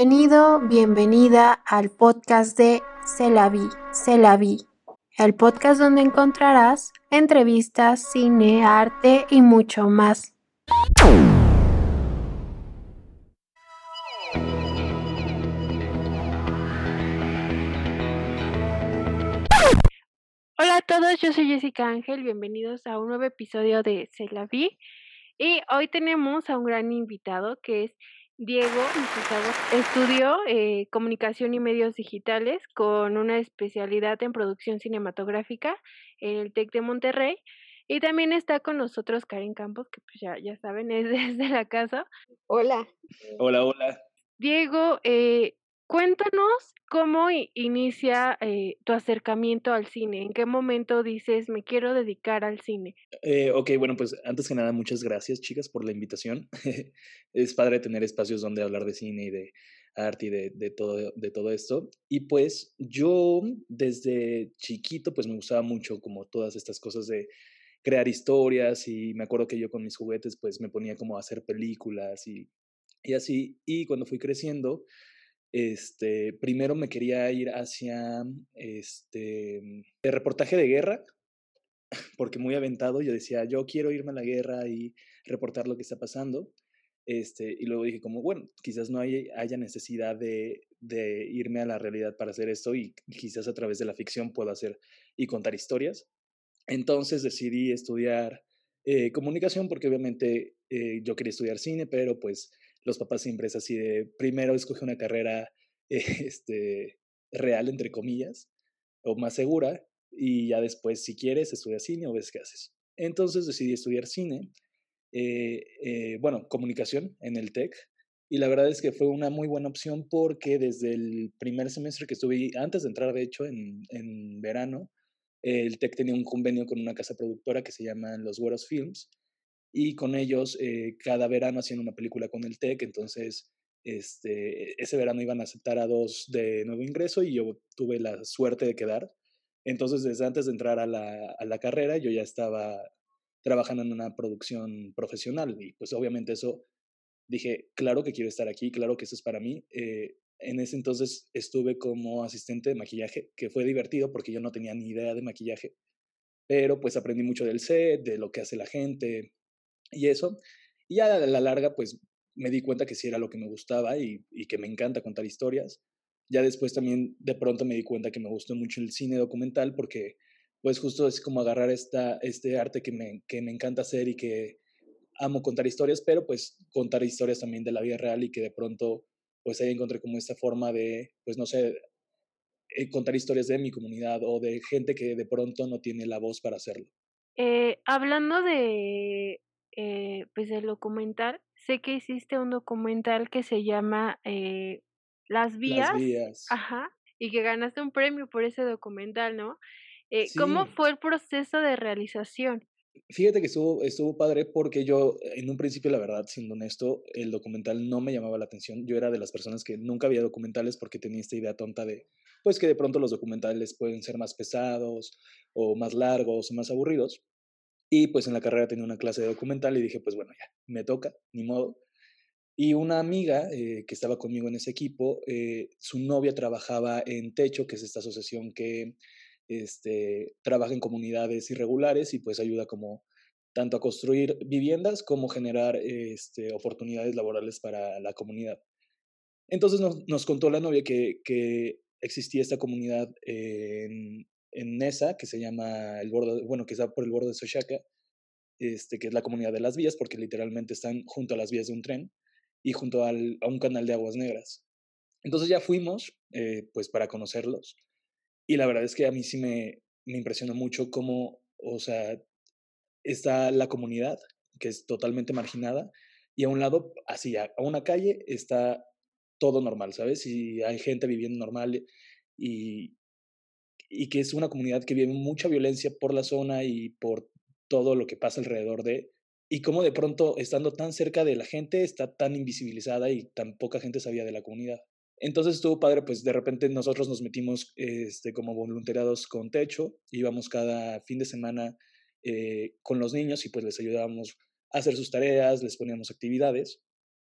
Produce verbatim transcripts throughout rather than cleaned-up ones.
Bienvenido, bienvenida al podcast de Se la vi, se la vi, el podcast donde encontrarás entrevistas, cine, arte y mucho más. Hola a todos, yo soy Jessica Ángel, bienvenidos a un nuevo episodio de Se la vi y hoy tenemos a un gran invitado que es Diego Mejizagos. Estudió eh, comunicación y medios digitales con una especialidad en producción cinematográfica en el TEC de Monterrey. Y también está con nosotros Karen Campos, que pues ya, ya saben, es desde la casa. Hola. Hola, hola. Diego, eh, cuéntanos cómo i- inicia eh, tu acercamiento al cine. ¿En qué momento dices, me quiero dedicar al cine? Eh, ok, bueno, pues antes que nada, muchas gracias, chicas, por la invitación. Es padre tener espacios donde hablar de cine y de arte y de, de todo, de todo esto. Y pues yo desde chiquito, pues me gustaba mucho como todas estas cosas de crear historias y me acuerdo que yo con mis juguetes, pues me ponía como a hacer películas y, y así. Y cuando fui creciendo, este, primero me quería ir hacia este, el reportaje de guerra porque muy aventado, yo decía, yo quiero irme a la guerra y reportar lo que está pasando. Este, y luego dije como, bueno, quizás no hay, haya necesidad de, de irme a la realidad para hacer esto y quizás a través de la ficción puedo hacer y contar historias. Entonces decidí estudiar eh, comunicación porque obviamente eh, yo quería estudiar cine, pero pues los papás siempre es así de, primero escoge una carrera eh, este, real, entre comillas, o más segura, y ya después, si quieres, estudias cine o ves qué haces. Entonces decidí estudiar cine, eh, eh, bueno, comunicación en el TEC, y la verdad es que fue una muy buena opción porque desde el primer semestre que estuve, antes de entrar, de hecho, en, en verano, el TEC tenía un convenio con una casa productora que se llama Los Güeros Films, y con ellos eh, cada verano hacían una película con el TEC, entonces este, ese verano iban a aceptar a dos de nuevo ingreso y yo tuve la suerte de quedar. Entonces, desde antes de entrar a la, a la carrera, yo ya estaba trabajando en una producción profesional y pues obviamente eso dije, claro que quiero estar aquí, claro que eso es para mí. Eh, en ese entonces estuve como asistente de maquillaje, que fue divertido porque yo no tenía ni idea de maquillaje, pero pues aprendí mucho del set, de lo que hace la gente y eso. Y ya a la larga pues me di cuenta que sí era lo que me gustaba y, y que me encanta contar historias. Ya después también de pronto me di cuenta que me gustó mucho el cine documental porque pues justo es como agarrar esta, este arte que me, que me encanta hacer y que amo contar historias, pero pues contar historias también de la vida real y que de pronto pues ahí encontré como esta forma de, pues no sé, eh, contar historias de mi comunidad o de gente que de pronto no tiene la voz para hacerlo. Eh, hablando de, eh, pues del documental, sé que hiciste un documental que se llama eh, Las Las Vías, vías. ajá, y que ganaste un premio por ese documental, ¿no? Eh, ¿cómo Sí, fue el proceso de realización? fíjate que estuvo, estuvo padre porque yo, en un principio, la verdad, siendo honesto, el documental no me llamaba la atención. Yo era de las personas que nunca veía documentales porque tenía esta idea tonta de, pues que de pronto los documentales pueden ser más pesados o más largos o más aburridos. Y pues en la carrera tenía una clase de documental y dije, pues bueno, ya, me toca, ni modo. Y una amiga eh, que estaba conmigo en ese equipo, eh, su novia trabajaba en Techo, que es esta asociación que este, trabaja en comunidades irregulares y pues ayuda como tanto a construir viviendas como generar este, oportunidades laborales para la comunidad. Entonces nos, nos contó la novia que, que existía esta comunidad en, en Nesa, que se llama el borde, bueno, que está por el borde de Sochaca, este, que es la comunidad de las vías, porque literalmente están junto a las vías de un tren y junto al, a un canal de aguas negras. Entonces ya fuimos, eh, pues para conocerlos, y la verdad es que a mí sí me, me impresionó mucho cómo, o sea, está la comunidad, que es totalmente marginada, y a un lado, así, a, a una calle, está todo normal, ¿sabes? Y hay gente viviendo normal y, y que es una comunidad que vive mucha violencia por la zona y por todo lo que pasa alrededor de, y cómo de pronto, estando tan cerca de la gente, está tan invisibilizada y tan poca gente sabía de la comunidad. Entonces estuvo padre, pues de repente nosotros nos metimos este, como voluntariados con Techo, íbamos cada fin de semana eh, con los niños y pues les ayudábamos a hacer sus tareas, les poníamos actividades.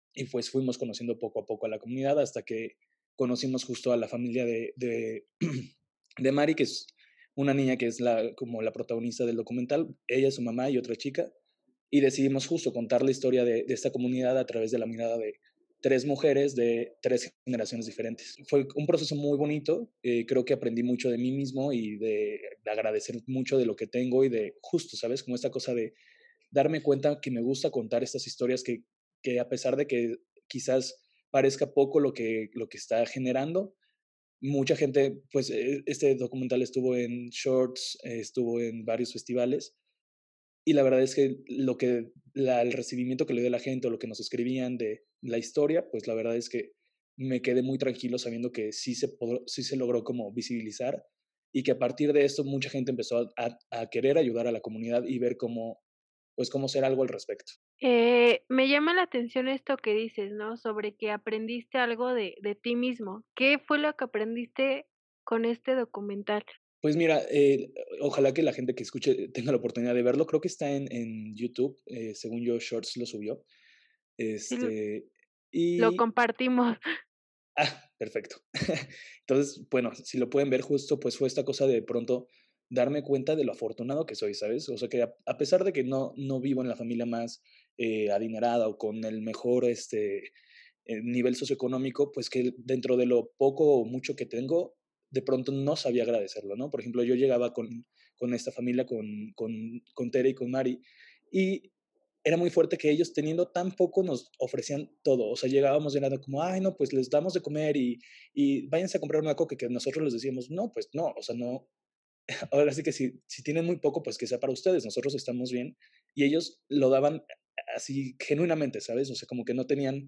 y pues fuimos conociendo poco a poco a la comunidad hasta que conocimos justo a la familia de, de, de Mari, que es una niña que es la, como la protagonista del documental, ella, su mamá y otra chica, y decidimos justo contar la historia de, de esta comunidad a través de la mirada de tres mujeres de tres generaciones diferentes. Fue un proceso muy bonito, eh, creo que aprendí mucho de mí mismo y de, de agradecer mucho de lo que tengo y de justo, ¿sabes? Como esta cosa de darme cuenta que me gusta contar estas historias que, que a pesar de que quizás parezca poco lo que, lo que está generando, mucha gente, pues eh, este documental estuvo en Shorts, eh, estuvo en varios festivales y la verdad es que lo que la, el recibimiento que le dio la gente o lo que nos escribían de la historia, pues la verdad es que me quedé muy tranquilo sabiendo que sí se, podró, sí se logró como visibilizar y que a partir de esto mucha gente empezó a, a, a querer ayudar a la comunidad y ver cómo, pues cómo hacer algo al respecto. Eh, me llama la atención esto que dices, ¿no? Sobre que aprendiste algo de de ti mismo. ¿Qué fue lo que aprendiste con este documental? Pues mira, eh, ojalá que la gente que escuche tenga la oportunidad de verlo. Creo que está en, en YouTube, eh, según yo, Shorts lo subió. Sí, l Este, lo y compartimos. Ah, perfecto. Entonces, bueno, si lo pueden ver justo, pues fue esta cosa de pronto darme cuenta de lo afortunado que soy, ¿sabes? O sea, que a, a pesar de que no, no vivo en la familia más eh, adinerada o con el mejor este, eh, nivel socioeconómico, pues que dentro de lo poco o mucho que tengo, de pronto no sabía agradecerlo, ¿no? Por ejemplo, yo llegaba con, con esta familia, con, con, con Tere y con Mari, y era muy fuerte que ellos teniendo tan poco nos ofrecían todo. O sea, llegábamos llenando como, ay, no, pues les damos de comer y, y váyanse a comprar una coca, que nosotros les decíamos, no, pues no, o sea, no. Ahora sí que si, si tienen muy poco, pues que sea para ustedes, nosotros estamos bien. Y ellos lo daban así genuinamente, ¿sabes? O sea, como que no tenían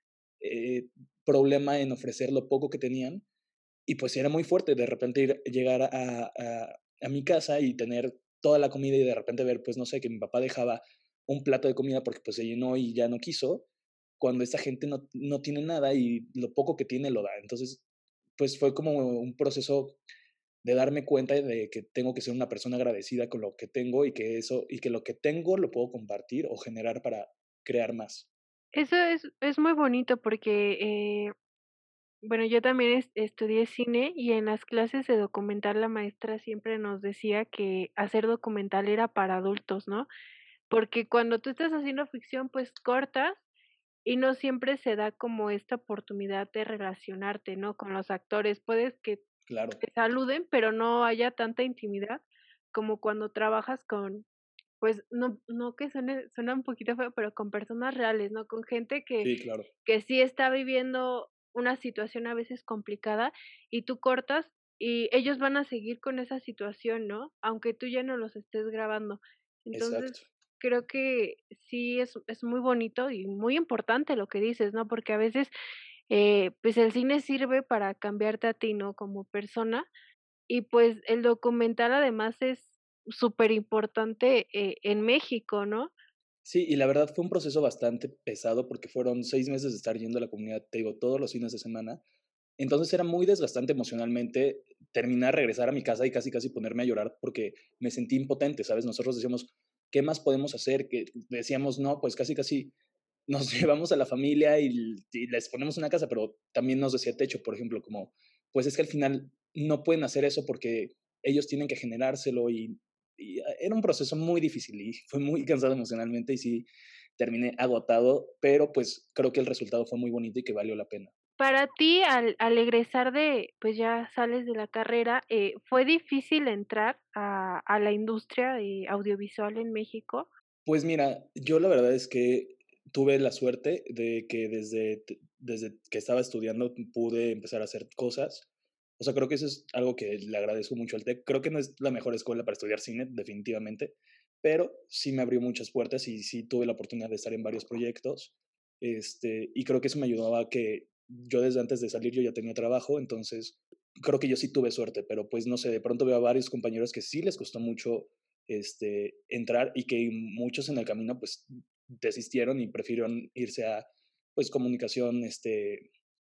eh, problema en ofrecer lo poco que tenían. Y pues era muy fuerte de repente ir, llegar a, a, a mi casa y tener toda la comida y de repente ver, pues no sé, que mi papá dejaba un plato de comida porque pues se llenó y ya no quiso, cuando esta gente no, no tiene nada y lo poco que tiene lo da. Entonces, pues fue como un proceso de darme cuenta de que tengo que ser una persona agradecida con lo que tengo y que eso y que lo que tengo lo puedo compartir o generar para crear más. Eso es es muy bonito porque, eh, bueno, yo también es estudié cine y en las clases de documental la maestra siempre nos decía que hacer documental era para adultos, ¿no? Porque cuando tú estás haciendo ficción, pues cortas y no siempre se da como esta oportunidad de relacionarte, ¿no? Con los actores. Puedes que Claro, te saluden, pero no haya tanta intimidad como cuando trabajas con, pues, no no que suene suena un poquito feo, pero con personas reales, ¿no? Con gente que sí, claro, que sí está viviendo una situación a veces complicada y tú cortas y ellos van a seguir con esa situación, ¿no? Aunque tú ya no los estés grabando. Entonces, exacto. creo que sí es es muy bonito y muy importante lo que dices, ¿no? Porque a veces, eh, pues, el cine sirve para cambiarte a ti, ¿no? Como persona, y pues, el documental además es superimportante, eh, en México, ¿no? Sí, y la verdad fue un proceso bastante pesado porque fueron seis meses de estar yendo a la comunidad, te digo, todos los fines de semana. Entonces era muy desgastante emocionalmente terminar, regresar a mi casa y casi, casi ponerme a llorar porque me sentí impotente, ¿sabes? Nosotros decíamos, ¿qué más podemos hacer? Que decíamos, no, pues casi, casi nos llevamos a la familia y, y les ponemos una casa, pero también nos decía Techo, por ejemplo, como, pues es que al final no pueden hacer eso porque ellos tienen que generárselo y, y era un proceso muy difícil y fue muy cansado emocionalmente y sí terminé agotado, pero pues creo que el resultado fue muy bonito y que valió la pena. Para ti, al al egresar de, pues, ya sales de la carrera, eh, ¿fue difícil entrar a a la industria, eh, audiovisual en México? Pues mira, yo la verdad es que tuve la suerte de que desde, t- desde que estaba estudiando pude empezar a hacer cosas. O sea, creo que eso es algo que le agradezco mucho al TEC. Creo que no es la mejor escuela para estudiar cine, definitivamente, pero sí me abrió muchas puertas y sí tuve la oportunidad de estar en varios proyectos. Este, y creo que eso me ayudaba a que yo desde antes de salir yo ya tenía trabajo, entonces creo que yo sí tuve suerte, pero pues no sé, de pronto veo a varios compañeros que sí les costó mucho este, entrar y que muchos en el camino pues desistieron y prefirieron irse a pues comunicación este,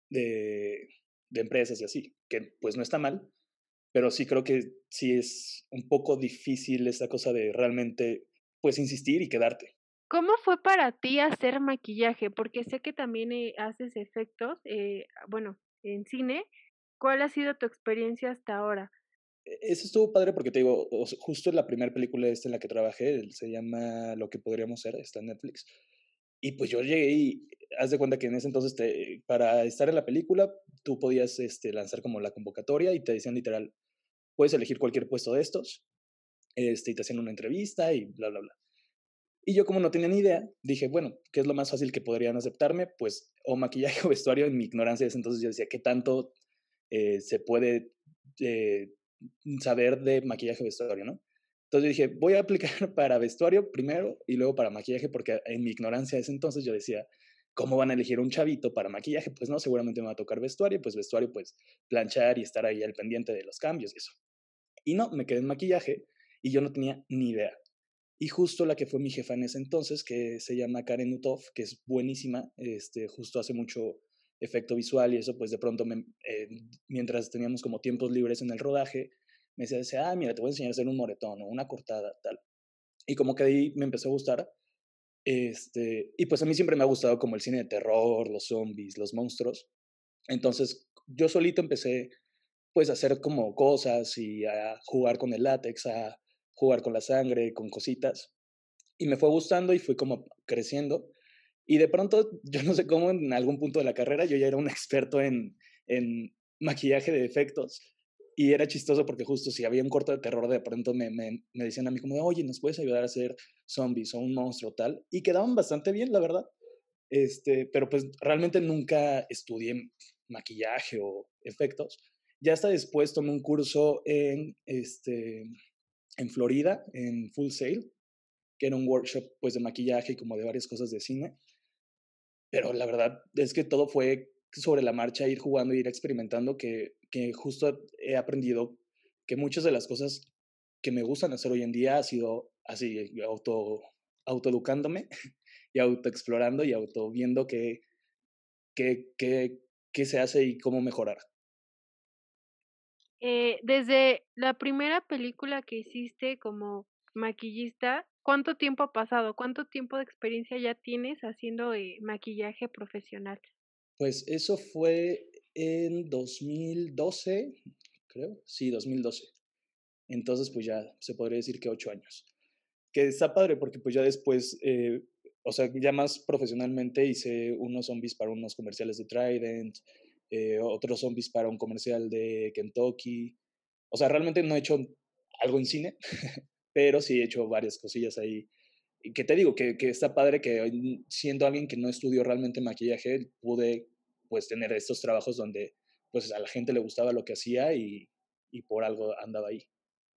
de, de empresas y así, que pues no está mal, pero sí creo que sí es un poco difícil esta cosa de realmente pues insistir y quedarte. ¿Cómo fue para ti hacer maquillaje? Porque sé que también, eh, haces efectos, eh, bueno, en cine. ¿Cuál ha sido tu experiencia hasta ahora? E eso estuvo padre porque te digo, o sea, justo la primera película esta en la que trabajé, se llama Lo que podríamos ser, está en Netflix. Y pues yo llegué y haz de cuenta que en ese entonces te para estar en la película, tú podías, este, lanzar como la convocatoria y te decían literal: "Puedes elegir cualquier puesto de estos", este, y te hacían una entrevista y bla, bla, bla. Y yo como no tenía ni idea, dije: "Bueno, ¿qué es lo más fácil que podrían aceptarme?". Pues, o maquillaje o vestuario, en mi ignorancia de ese entonces yo decía: "¿Qué tanto, eh, se puede, eh, saber de maquillaje o vestuario?", ¿no? Entonces dije: "Voy a aplicar para vestuario primero y luego para maquillaje", porque en mi ignorancia de ese entonces yo decía: "¿Cómo van a elegir un chavito para maquillaje? Pues no, seguramente me va a tocar vestuario, pues vestuario, pues planchar y estar ahí al pendiente de los cambios y eso". Y no, me quedé en maquillaje y yo no tenía ni idea. Y justo la que fue mi jefa en ese entonces, que se llama Karen Uthoff, que es buenísima, este, justo hace mucho efecto visual y eso, pues de pronto me, eh, mientras teníamos como tiempos libres en el rodaje, me decía, decía, ah, mira, te voy a enseñar a hacer un moretón o una cortada, tal. Y como que ahí me empezó a gustar. Este, y pues a mí siempre me ha gustado como el cine de terror, los zombies, los monstruos. Entonces yo solito empecé pues a hacer como cosas y a jugar con el látex, a jugar con la sangre, con cositas. Y me fue gustando y fui como creciendo. Y de pronto, yo no sé cómo en algún punto de la carrera yo ya era un experto en, en maquillaje de efectos. Y era chistoso porque justo si había un corto de terror, de pronto me, me, me decían a mí como, de, oye, ¿nos puedes ayudar a hacer zombies o un monstruo tal? Y quedaban bastante bien, la verdad. Este, pero pues realmente nunca estudié maquillaje o efectos. Ya hasta después tomé un curso en, este, en Florida, en Full Sail, que era un workshop pues de maquillaje y como de varias cosas de cine. Pero la verdad es que todo fue sobre la marcha, ir jugando, ir experimentando, que, que justo he aprendido que muchas de las cosas que me gustan hacer hoy en día ha sido así, auto, autoeducándome y autoexplorando y auto viendo qué, qué, qué, qué se hace y cómo mejorar. Eh, desde la primera película que hiciste como maquillista, ¿cuánto tiempo ha pasado? ¿Cuánto tiempo de experiencia ya tienes haciendo, eh, maquillaje profesional? Pues eso fue en dos mil doce, creo, sí, dos mil doce. Entonces, pues ya se podría decir que ocho años. Que está padre porque pues ya después, eh, o sea, ya más profesionalmente hice unos zombies para unos comerciales de Trident, eh, otros zombies para un comercial de Kentucky. O sea, realmente no he hecho algo en cine, pero sí he hecho varias cosillas ahí. Y que te digo, que, que está padre que mm, siendo alguien que no estudió realmente maquillaje, pude pues tener estos trabajos donde pues a la gente le gustaba lo que hacía y, y por algo andaba ahí.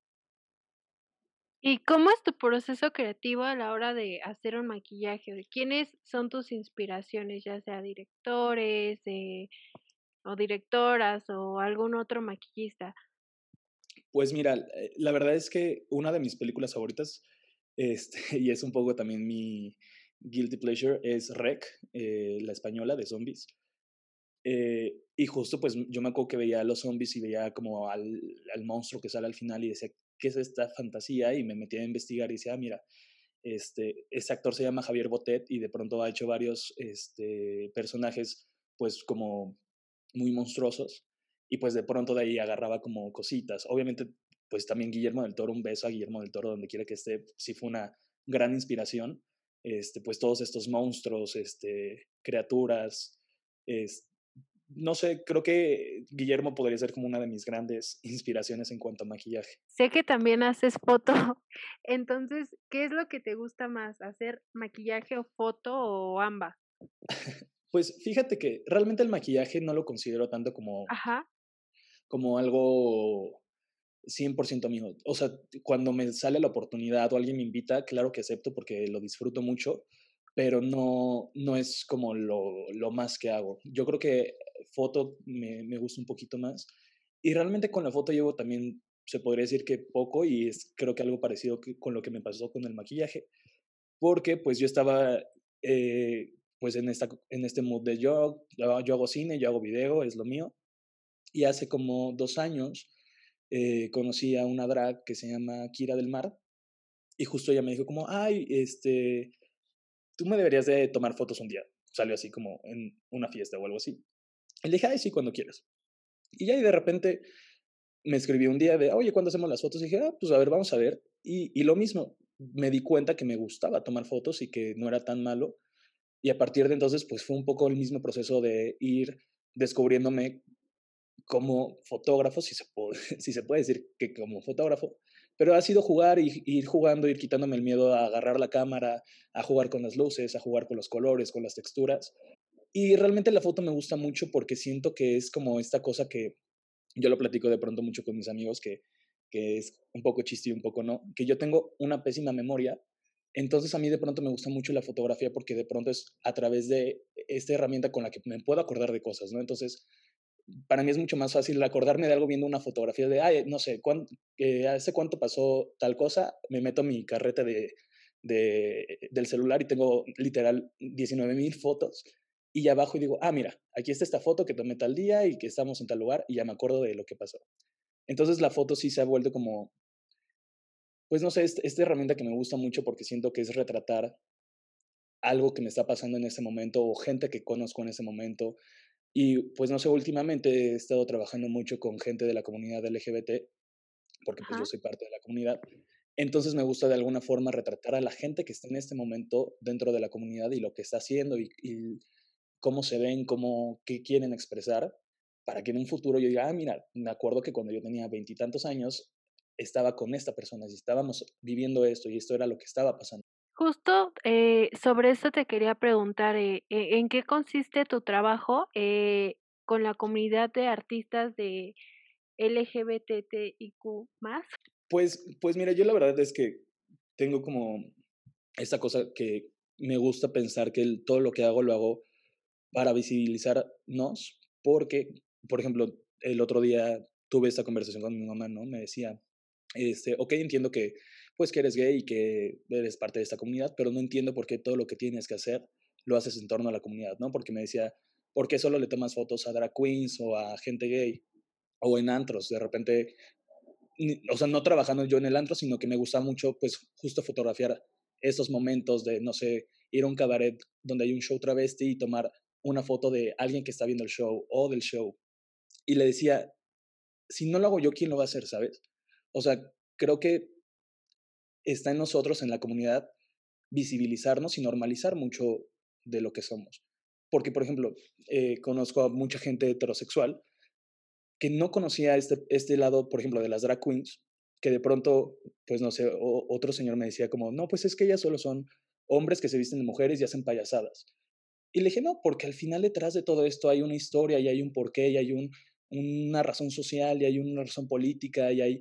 ¿Y cómo es tu proceso creativo a la hora de hacer un maquillaje? ¿De quiénes son tus inspiraciones, ya sea directores, eh, o directoras, o algún otro maquillista? Pues mira, eh, la verdad es que una de mis películas favoritas, este, y es un poco también mi guilty pleasure, es REC, eh, la española de zombies. Eh, y justo pues yo me acuerdo que veía a los zombies y veía como al, al monstruo que sale al final y decía, ¿qué es esta fantasía? Y me metía a investigar y decía, ah, mira, este, ese actor se llama Javier Botet y de pronto ha hecho varios este, personajes pues como muy monstruosos y pues de pronto de ahí agarraba como cositas. Obviamente pues también Guillermo del Toro, un beso a Guillermo del Toro donde quiera que esté, sí fue una gran inspiración. Este, pues todos estos monstruos, este, criaturas, es, no sé, creo que Guillermo podría ser como una de mis grandes inspiraciones en cuanto a maquillaje. Sé que también haces foto, entonces, ¿qué es lo que te gusta más? ¿Hacer maquillaje o foto o ambas? Pues fíjate que realmente el maquillaje no lo considero tanto como, Ajá. como algo cien por ciento mío. O sea, cuando me sale la oportunidad o alguien me invita, claro que acepto porque lo disfruto mucho, pero no, no es como lo, lo más que hago. Yo creo que foto me, me gusta un poquito más. Y realmente con la foto llevo también, se podría decir que poco, y es creo que algo parecido que- con lo que me pasó con el maquillaje, porque pues yo estaba eh, pues en, esta, en este mood de yo, yo hago cine, yo hago video, es lo mío, y hace como dos años eh, conocí a una drag que se llama Kira del Mar, y justo ella me dijo como, ay, este, tú me deberías de tomar fotos un día. Salió así como en una fiesta o algo así. Y le dije, ay, sí, cuando quieras. Y ya y de repente me escribió un día de, oye, ¿cuándo hacemos las fotos? Y dije, ah, pues a ver, vamos a ver. Y, y lo mismo, me di cuenta que me gustaba tomar fotos y que no era tan malo. Y a partir de entonces, pues fue un poco el mismo proceso de ir descubriéndome como fotógrafo, si se puede, si se puede decir que como fotógrafo, pero ha sido jugar y ir jugando, ir quitándome el miedo a agarrar la cámara, a jugar con las luces, a jugar con los colores, con las texturas. Y realmente la foto me gusta mucho porque siento que es como esta cosa que yo lo platico de pronto mucho con mis amigos, que, que es un poco chiste y un poco no, que yo tengo una pésima memoria. Entonces a mí de pronto me gusta mucho la fotografía porque de pronto es a través de esta herramienta con la que me puedo acordar de cosas, ¿no? Entonces, para mí es mucho más fácil acordarme de algo viendo una fotografía de, ay, no sé, ¿cuán, eh, ¿hace cuánto pasó tal cosa? Me meto a mi carrete de, de, del celular y tengo literal diecinueve mil fotos y ya abajo y digo, ah, mira, aquí está esta foto que tomé tal día y que estamos en tal lugar y ya me acuerdo de lo que pasó. Entonces la foto sí se ha vuelto como, pues no sé, esta, esta herramienta que me gusta mucho porque siento que es retratar algo que me está pasando en ese momento o gente que conozco en ese momento. Y pues no sé, últimamente he estado trabajando mucho con gente de la comunidad L G B T, porque pues yo Ajá. soy parte de la comunidad. Entonces me gusta de alguna forma retratar a la gente que está en este momento dentro de la comunidad y lo que está haciendo y, y cómo se ven, cómo, qué quieren expresar, para que en un futuro yo diga, ah, mira, me acuerdo que cuando yo tenía veintitantos años estaba con esta persona y estábamos viviendo esto y esto era lo que estaba pasando. Justo, eh, sobre eso te quería preguntar, eh, ¿e en qué consiste tu trabajo, eh, con la comunidad de artistas de L G B T T I Q más? Pues, pues mira, yo la verdad es que tengo como esta cosa que me gusta pensar que el, todo lo que hago lo hago para visibilizarnos, porque, por ejemplo, el otro día tuve esta conversación con mi mamá, ¿no? Me decía, este, ok, entiendo que, pues, que eres gay y que eres parte de esta comunidad, pero no entiendo por qué todo lo que tienes que hacer lo haces en torno a la comunidad, ¿no? Porque me decía, ¿por qué solo le tomas fotos a drag queens o a gente gay o en antros? De repente, ni- o sea, no trabajando yo en el antro, sino que me gusta mucho, pues, justo fotografiar estos momentos de, no sé, ir a un cabaret donde hay un show travesti y tomar una foto de alguien que está viendo el show o del show. Y le decía, si no lo hago yo, ¿quién lo va a hacer, sabes? O sea, creo que está en nosotros, en la comunidad, visibilizarnos y normalizar mucho de lo que somos. Porque, por ejemplo, eh, conozco a mucha gente heterosexual que no conocía este, este lado, por ejemplo, de las drag queens, que de pronto, pues no sé, o, otro señor me decía como, no, pues es que ellas solo son hombres que se visten de mujeres y hacen payasadas. Y le dije, no, porque al final detrás de todo esto hay una historia y hay un porqué y hay un, una razón social y hay una razón política y hay,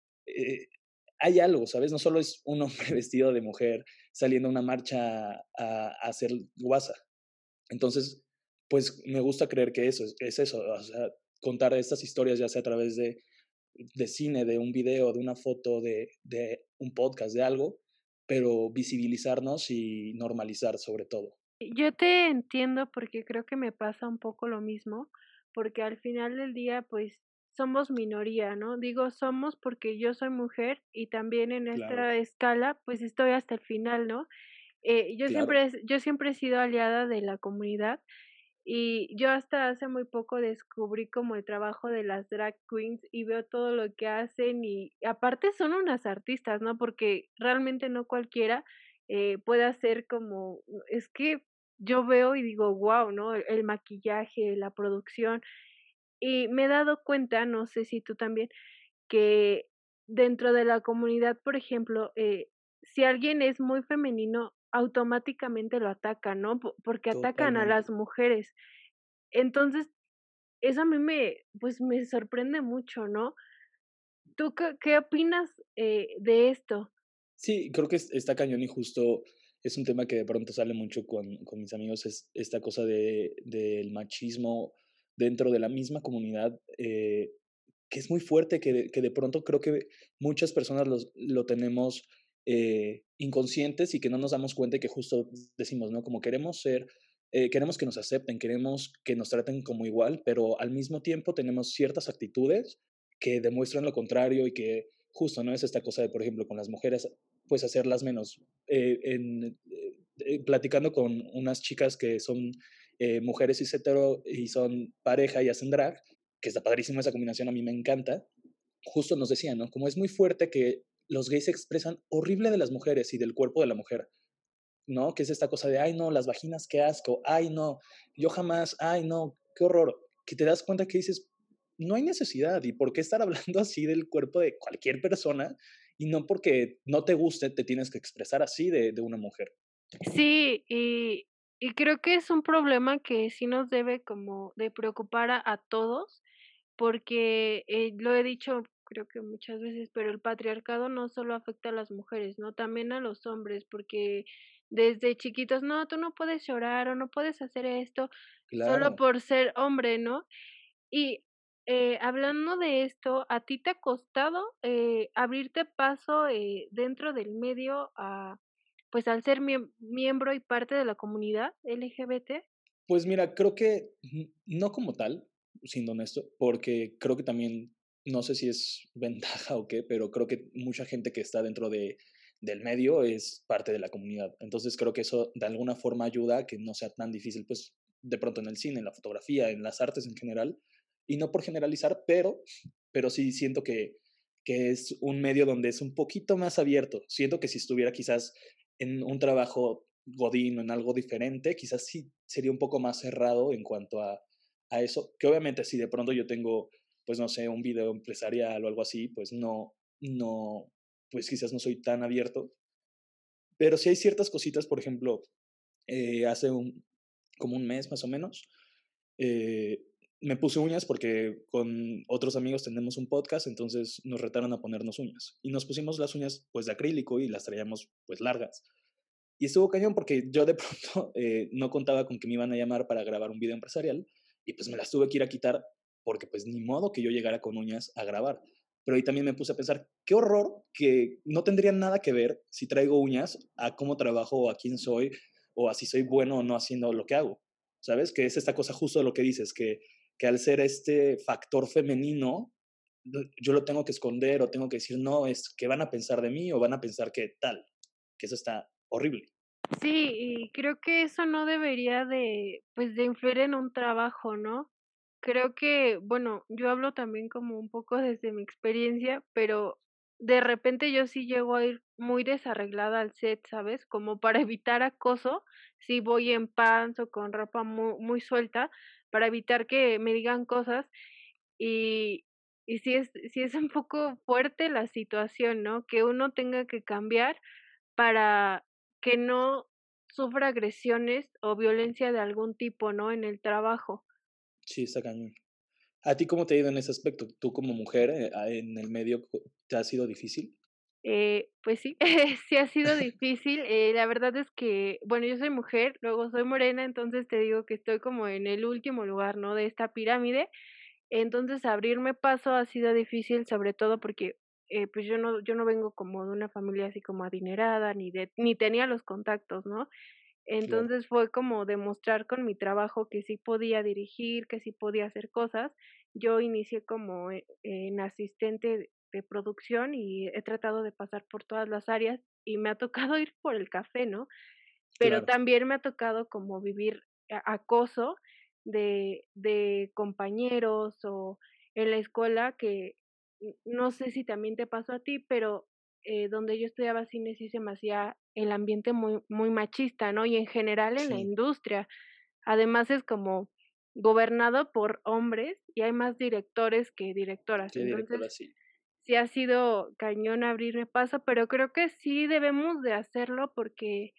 eh, hay algo, ¿sabes? No solo es un hombre vestido de mujer saliendo a una marcha a, a hacer guasa. Entonces, pues me gusta creer que eso es, es eso, o sea, contar estas historias ya sea a través de, de cine, de un video, de una foto, de, de un podcast, de algo, pero visibilizarnos y normalizar sobre todo. Yo te entiendo porque creo que me pasa un poco lo mismo, porque al final del día, pues, somos minoría, ¿no? Digo somos porque yo soy mujer y también en Claro, esta escala, pues, estoy hasta el final, ¿no? Eh, yo claro, siempre es yo siempre he sido aliada de la comunidad y yo hasta hace muy poco descubrí como el trabajo de las drag queens y veo todo lo que hacen y aparte son unas artistas, ¿no? Porque realmente no cualquiera, eh, puede hacer como es que yo veo y digo: "Guau", ¿no? El el maquillaje, la producción. Y me he dado cuenta, no sé si tú también, que dentro de la comunidad, por ejemplo, eh, si alguien es muy femenino, automáticamente lo atacan, ¿no? Po porque atacan a totalmente. las mujeres. Entonces, eso a mí me, pues, me sorprende mucho, ¿no? ¿Tú qué qué opinas, eh, de esto? Sí, creo que es- está cañón y justo es un tema que de pronto sale mucho con, con mis amigos, es esta cosa de, del machismo dentro de la misma comunidad, eh, que es muy fuerte, que de, que de pronto creo que muchas personas los, lo tenemos eh, inconscientes y que no nos damos cuenta y que justo decimos, ¿no? Como queremos ser, eh, queremos que nos acepten, queremos que nos traten como igual, pero al mismo tiempo tenemos ciertas actitudes que demuestran lo contrario y que justo, ¿no? Es esta cosa de, por ejemplo, con las mujeres, pues hacerlas menos, eh, en, eh, eh, platicando con unas chicas que son eh, mujeres cis hetero y son pareja y hacen drag, que está padrísima esa combinación, a mí me encanta, justo nos decían, ¿no? Como es muy fuerte que los gays se expresan horrible de las mujeres y del cuerpo de la mujer, ¿no? Que es esta cosa de, ay, no, las vaginas, qué asco, ay, no, yo jamás, ay, no, qué horror, que te das cuenta que dices, no hay necesidad, y por qué estar hablando así del cuerpo de cualquier persona, y no porque no te guste, te tienes que expresar así de, de una mujer. Sí, y y creo que es un problema que sí nos debe como de preocupar a a todos, porque, eh, lo he dicho creo que muchas veces, pero el patriarcado no solo afecta a las mujeres, ¿no? También a los hombres, porque desde chiquitos, no, tú no puedes llorar o no puedes hacer esto solo Claro. por ser hombre, ¿no? Y, eh, hablando de esto, ¿a ti te ha costado, eh, abrirte paso, eh, dentro del medio a, pues, al ser miem miembro y parte de la comunidad L G B T? Pues mira, creo que n no como tal, siendo honesto, porque creo que también, no sé si es ventaja o qué, pero creo que mucha gente que está dentro de del medio es parte de la comunidad. Entonces, creo que eso de alguna forma ayuda a que no sea tan difícil, pues, de pronto en el cine, en la fotografía, en las artes en general, y no por generalizar, pero pero sí siento que que es un medio donde es un poquito más abierto. Siento que si estuviera quizás en un trabajo godín o en algo diferente, quizás sí sería un poco más cerrado en cuanto a, a eso, que obviamente si de pronto yo tengo, pues no sé, un video empresarial o algo así, pues no, no, pues quizás no soy tan abierto, pero sí hay ciertas cositas, por ejemplo, eh, hace un, como un mes más o menos, eh, me puse uñas porque con otros amigos tenemos un podcast, entonces nos retaron a ponernos uñas. Y nos pusimos las uñas pues de acrílico y las traíamos pues largas. Y estuvo cañón porque yo de pronto eh, no contaba con que me iban a llamar para grabar un video empresarial y pues me las tuve que ir a quitar porque pues ni modo que yo llegara con uñas a grabar. Pero ahí también me puse a pensar, qué horror que no tendría nada que ver si traigo uñas a cómo trabajo o a quién soy o a si soy bueno o no haciendo lo que hago. ¿Sabes? Que es esta cosa justo de lo que dices, que, que al ser este factor femenino, yo lo tengo que esconder o tengo que decir, no, es que van a pensar de mí o van a pensar que tal, que eso está horrible. Sí, y creo que eso no debería de, pues, de influir en un trabajo, ¿no? Creo que, bueno, yo hablo también como un poco desde mi experiencia, pero de repente yo sí llego a ir muy desarreglada al set, ¿sabes? Como para evitar acoso, si voy en pants o con ropa muy, muy suelta, para evitar que me digan cosas y, y sí es, sí es un poco fuerte la situación, ¿no? Que uno tenga que cambiar para que no sufra agresiones o violencia de algún tipo, ¿no? En el trabajo. Sí, está cañón. ¿A ti cómo te ha ido en ese aspecto? ¿Tú como mujer, eh, ah, en el medio, co- te ha sido difícil? Eh, pues sí, sí ha sido difícil, eh, la verdad es que, bueno, yo soy mujer, luego soy morena, entonces te digo que estoy como en el último lugar, ¿no? De esta pirámide. Entonces, abrirme paso ha sido difícil, sobre todo porque, eh, pues, yo no yo no vengo como de una familia así como adinerada, ni de ni tenía los contactos, ¿no? Claro, Entonces, fue como demostrar con mi trabajo que sí podía dirigir, que sí podía hacer cosas. Yo inicié como, eh, en asistente de de producción y he tratado de pasar por todas las áreas y me ha tocado ir por el café, ¿no? Pero claro. también me ha tocado como vivir a acoso de de compañeros o en la escuela que, n no sé si también te pasó a ti, pero, eh, donde yo estudiaba cine sí se me hacía el ambiente muy muy machista, ¿no? Y en general en la Sí, industria. Además es como gobernado por hombres y hay más directores que directoras. qué directora, Entonces, sí. sí ha sido cañón abrirme paso, pero creo que sí debemos de hacerlo porque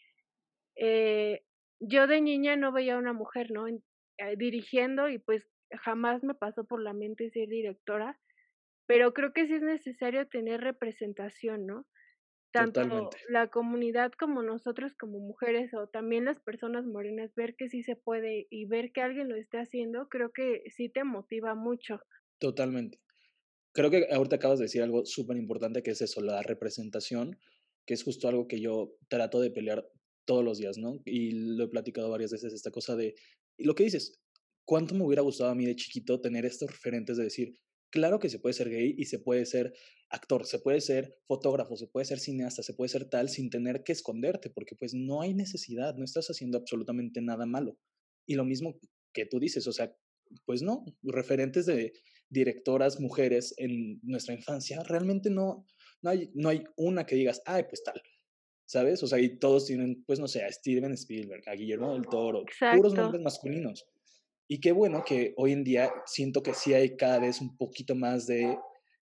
eh, yo de niña no veía a una mujer, ¿no? En eh, dirigiendo y, pues, jamás me pasó por la mente ser directora, pero creo que sí es necesario tener representación, ¿no? Tanto Totalmente. la comunidad como nosotros como mujeres, o también las personas morenas, ver que sí se puede y ver que alguien lo está haciendo, creo que sí te motiva mucho. Totalmente. Creo que ahorita acabas de decir algo súper importante que es eso, la representación, que es justo algo que yo trato de pelear todos los días, ¿no? Y lo he platicado varias veces, esta cosa de, y lo que dices, ¿cuánto me hubiera gustado a mí de chiquito tener estos referentes de decir, claro que se puede ser gay y se puede ser actor, se puede ser fotógrafo, se puede ser cineasta, se puede ser tal sin tener que esconderte, porque pues no hay necesidad, no estás haciendo absolutamente nada malo. Y lo mismo que tú dices, o sea, pues no, referentes de directoras mujeres en nuestra infancia, realmente no, no hay, no hay una que digas, ay, pues tal, ¿sabes? O sea, y todos tienen, pues no sé, a Steven Spielberg, a Guillermo del Toro, puros Exacto. nombres masculinos. Y qué bueno que hoy en día siento que sí hay cada vez un poquito más de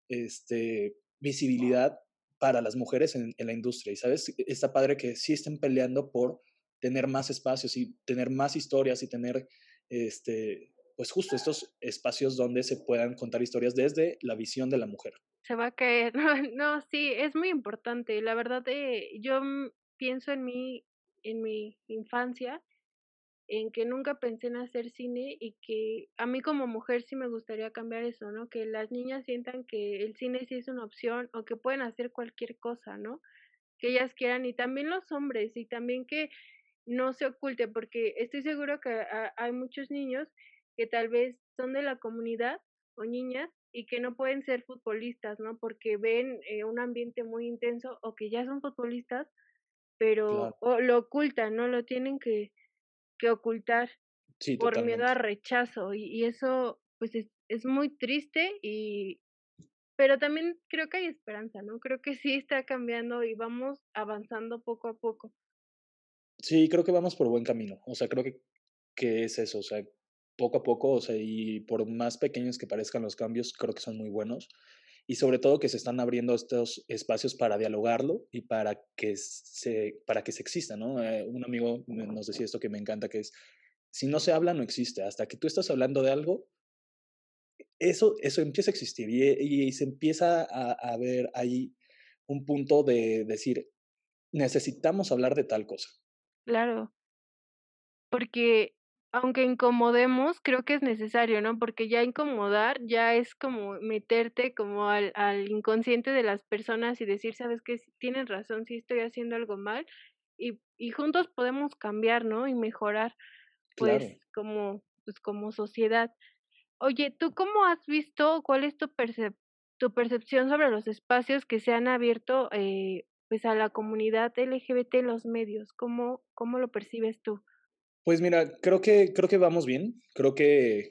este, visibilidad para las mujeres en, en la industria. Y sabes, está padre que sí estén peleando por tener más espacios y tener más historias y tener, este, pues justo estos espacios donde se puedan contar historias desde la visión de la mujer. Se va a caer. No, no, sí, es muy importante. La verdad, eh, yo, mm, pienso en mí, en mi infancia, en que nunca pensé en hacer cine y que a mí como mujer sí me gustaría cambiar eso, ¿no? Que las niñas sientan que el cine sí es una opción o que pueden hacer cualquier cosa, ¿no? Que ellas quieran y también los hombres y también que no se oculte, porque estoy seguro que ha hay muchos niños que tal vez son de la comunidad o niñas y que no pueden ser futbolistas, ¿no? Porque ven, eh, un ambiente muy intenso o que ya son futbolistas, pero Claro. o lo ocultan, ¿no? Lo tienen que que ocultar Sí, por miedo a totalmente. rechazo y y eso, pues, es es muy triste y pero también creo que hay esperanza, ¿no? Creo que sí está cambiando y vamos avanzando poco a poco. Sí, creo que vamos por buen camino. O sea, creo que, que es eso. O sea, poco a poco, o sea, y por más pequeños que parezcan los cambios, creo que son muy buenos. Y sobre todo que se están abriendo estos espacios para dialogarlo y para que se, para que se exista, ¿no? Eh, un amigo me- nos decía esto que me encanta, que es, si no se habla, no existe. Hasta que tú estás hablando de algo, eso, eso empieza a existir y, y se empieza a, a ver ahí un punto de decir, necesitamos hablar de tal cosa. Claro. Porque aunque incomodemos, creo que es necesario, ¿no? Porque ya incomodar ya es como meterte como al al inconsciente de las personas y decir: "¿Sabes qué? Sí, tienes razón, sí estoy haciendo algo mal", y y juntos podemos cambiar, ¿no? Y mejorar, Claro. pues, como pues, como sociedad. Oye, ¿tú cómo has visto, cuál es tu percep tu percepción sobre los espacios que se han abierto, eh, pues, a la comunidad L G B T en los medios? ¿Cómo cómo lo percibes tú? Pues mira, creo que creo que vamos bien. Creo que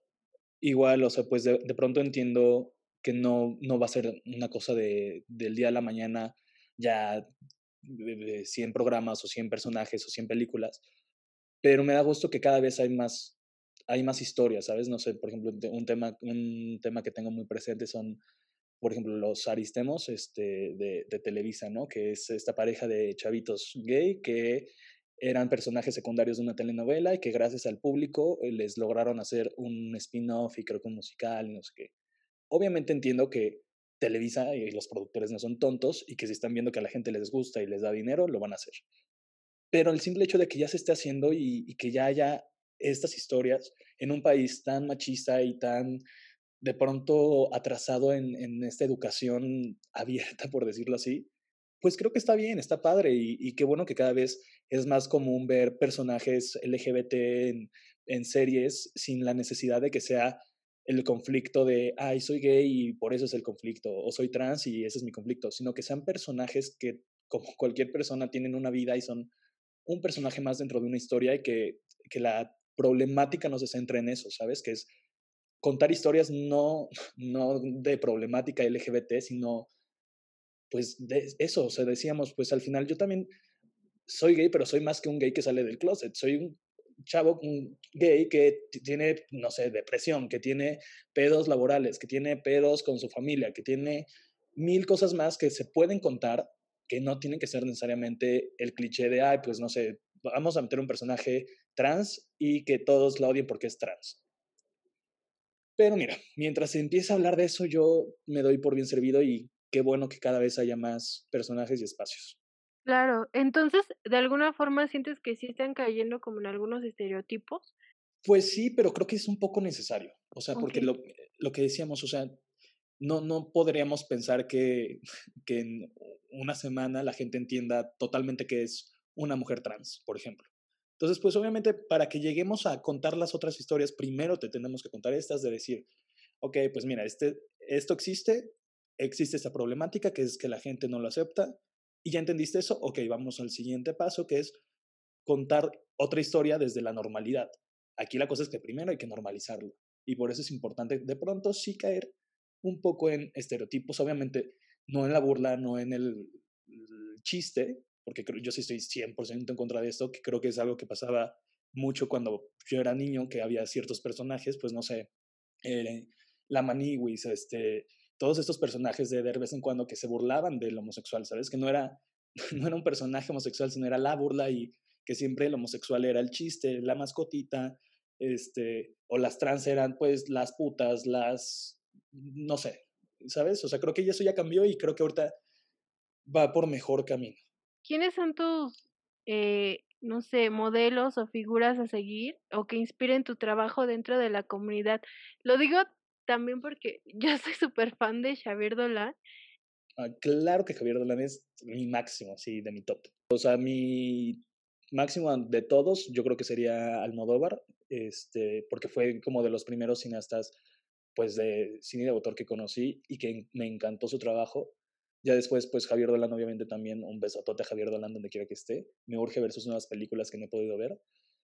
igual, o sea, pues de de pronto entiendo que no no va a ser una cosa de del día a la mañana, ya de de cien programas, o cien personajes, o cien películas, pero me da gusto que cada vez hay más hay más historias, ¿sabes? No sé, por ejemplo, de un tema un tema que tengo muy presente son, por ejemplo, los Aristemos, este, de de Televisa, ¿no? Que es esta pareja de chavitos gay que eran personajes secundarios de una telenovela y que gracias al público, eh, les lograron hacer un spin-off y creo que un musical y no sé qué. Obviamente entiendo que Televisa y los productores no son tontos y que si están viendo que a la gente les gusta y les da dinero, lo van a hacer. Pero el simple hecho de que ya se esté haciendo y y que ya haya estas historias en un país tan machista y tan de pronto atrasado en, en esta educación abierta, por decirlo así, pues creo que está bien, está padre y, y qué bueno que cada vez es más común ver personajes L G B T en, en series sin la necesidad de que sea el conflicto de, ay, soy gay y por eso es el conflicto, o soy trans y ese es mi conflicto, sino que sean personajes que, como cualquier persona, tienen una vida y son un personaje más dentro de una historia y que, que la problemática no se centra en eso, ¿sabes? Que es contar historias no, no de problemática L G B T, sino pues de eso, o sea, decíamos, pues al final yo también soy gay, pero soy más que un gay que sale del closet, soy un chavo un gay que tiene, no sé, depresión, que tiene pedos laborales, que tiene pedos con su familia, que tiene mil cosas más que se pueden contar, que no tienen que ser necesariamente el cliché de, ay, pues no sé, vamos a meter un personaje trans y que todos la odien porque es trans. Pero mira, mientras se empiece a hablar de eso, yo me doy por bien servido y qué bueno que cada vez haya más personajes y espacios. Claro, entonces, ¿de alguna forma sientes que sí están cayendo como en algunos estereotipos? Pues sí, pero creo que es un poco necesario. O sea, porque Okey, lo, lo que decíamos, o sea, no, no podríamos pensar que, que en una semana la gente entienda totalmente qué es una mujer trans, por ejemplo. Entonces, pues obviamente para que lleguemos a contar las otras historias, primero te tenemos que contar estas de decir, ok, pues mira, este, esto existe, existe esta problemática que es que la gente no lo acepta, y ya entendiste eso, ok, vamos al siguiente paso, que es contar otra historia desde la normalidad. Aquí la cosa es que primero hay que normalizarlo, y por eso es importante de pronto sí caer un poco en estereotipos, obviamente no en la burla, no en el, el chiste, porque creo, yo sí estoy cien por ciento en contra de esto, que creo que es algo que pasaba mucho cuando yo era niño, que había ciertos personajes, pues no sé, eh, la Maniwis, este, todos estos personajes de, de vez en cuando que se burlaban del homosexual, ¿sabes? Que no era, no era un personaje homosexual, sino era la burla y que siempre el homosexual era el chiste, la mascotita, este, o las trans eran pues las putas, las, no sé, ¿sabes? O sea, creo que eso ya cambió y creo que ahorita va por mejor camino. ¿Quiénes son tus, eh, no sé, modelos o figuras a seguir o que inspiren tu trabajo dentro de la comunidad? Lo digo también porque yo soy súper fan de Xavier Dolan. Ah, claro que Javier Dolan es mi máximo, sí, de mi top. O sea, mi máximo de todos, yo creo que sería Almodóvar, este, porque fue como de los primeros cineastas, pues, de cine de autor que conocí y que me encantó su trabajo. Ya después, pues, Javier Dolan, obviamente también un besotote a Javier Dolan donde quiera que esté. Me urge ver sus nuevas películas que no he podido ver.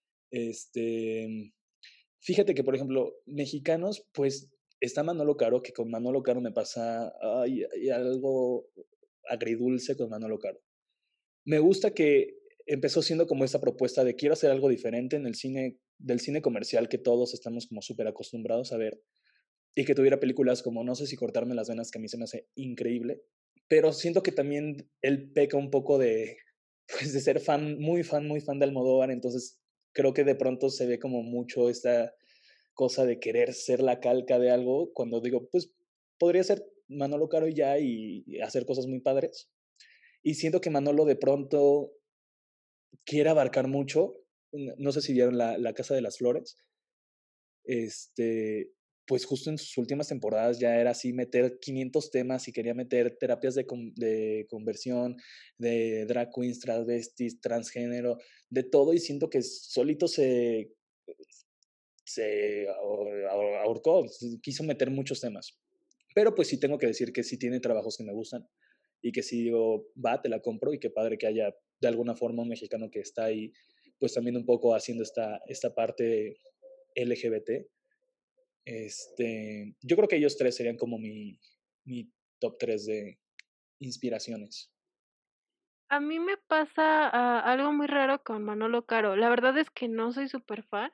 Este, fíjate que, por ejemplo, mexicanos, pues está Manolo Caro, que con Manolo Caro me pasa ay, ay, algo agridulce con Manolo Caro. Me gusta que empezó siendo como esa propuesta de quiero hacer algo diferente en el cine, del cine comercial que todos estamos como súper acostumbrados a ver, y que tuviera películas como No sé si cortarme las venas, que a mí se me hace increíble, pero siento que también él peca un poco de, pues, de ser fan, muy fan, muy fan de Almodóvar, entonces creo que de pronto se ve como mucho esta cosa de querer ser la calca de algo, cuando digo, pues podría ser Manolo Caro y ya y, y hacer cosas muy padres. Y siento que Manolo de pronto quiere abarcar mucho. No sé si vieron la, la Casa de las Flores. Este, pues justo en sus últimas temporadas ya era así meter quinientos temas y quería meter terapias de, con, de conversión, de drag queens, travestis, transgénero, de todo y siento que solito se, se ahorcó, quiso meter muchos temas. Pero pues sí tengo que decir que sí tiene trabajos que me gustan y que sí digo, va, te la compro y qué padre que haya de alguna forma un mexicano que está ahí, pues también un poco haciendo esta, esta parte L G B T. Este, yo creo que ellos tres serían como mi, mi top tres de inspiraciones. A mí me pasa, ah, algo muy raro con Manolo Caro. La verdad es que no soy súper fan.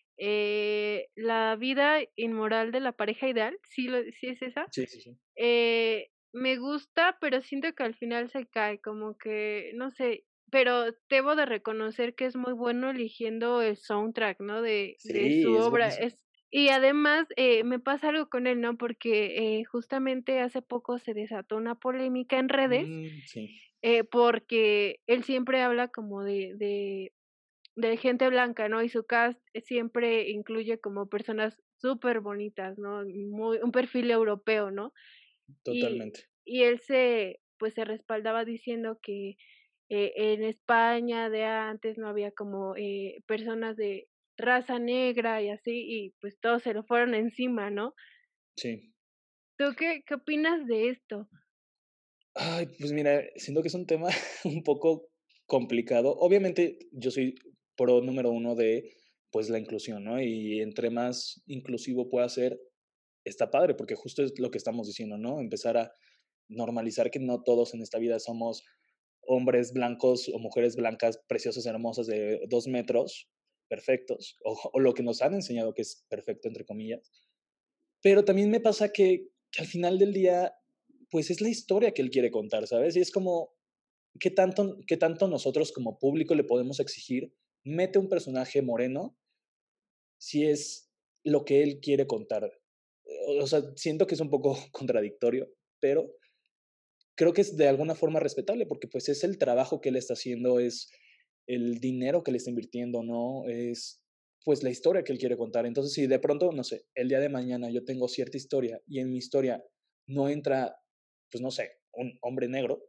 Eh, La vida inmoral de la pareja ideal, sí lo sí es esa. Sí, sí, sí. Eh, me gusta, pero siento que al final se cae, como que, no sé, pero debo de reconocer que es muy bueno eligiendo el soundtrack, ¿no? De de su Sí, es obra. buenísimo. Es y además, eh, me pasa algo con él, ¿no? Porque, eh, justamente hace poco se desató una polémica en redes, Mm, sí, eh, porque él siempre habla como de de de gente blanca, ¿no? Y su cast siempre incluye como personas súper bonitas, ¿no? Muy un perfil europeo, ¿no? Y totalmente. y él se, pues, se respaldaba diciendo que, eh, en España de antes no había como, eh, personas de raza negra y así, y pues todos se lo fueron encima, ¿no? Sí. ¿Tú qué qué opinas de esto? Ay, pues mira, siento que es un tema un poco complicado. Obviamente, yo soy pro número uno de, pues, la inclusión, ¿no? Y entre más inclusivo pueda ser, está padre, porque justo es lo que estamos diciendo, ¿no? Empezar a normalizar que no todos en esta vida somos hombres blancos o mujeres blancas preciosas, hermosas de dos metros, perfectos, o, o lo que nos han enseñado que es perfecto, entre comillas. Pero también me pasa que, que al final del día, pues es la historia que él quiere contar, ¿sabes? Y es como, ¿qué tanto, qué tanto nosotros como público le podemos exigir? Mete un personaje moreno si es lo que él quiere contar. O sea, siento que es un poco contradictorio, pero creo que es de alguna forma respetable porque pues es el trabajo que él está haciendo, es el dinero que le está invirtiendo, ¿no? Es pues la historia que él quiere contar. Entonces, si de pronto, no sé, el día de mañana yo tengo cierta historia y en mi historia no entra, pues no sé, un hombre negro,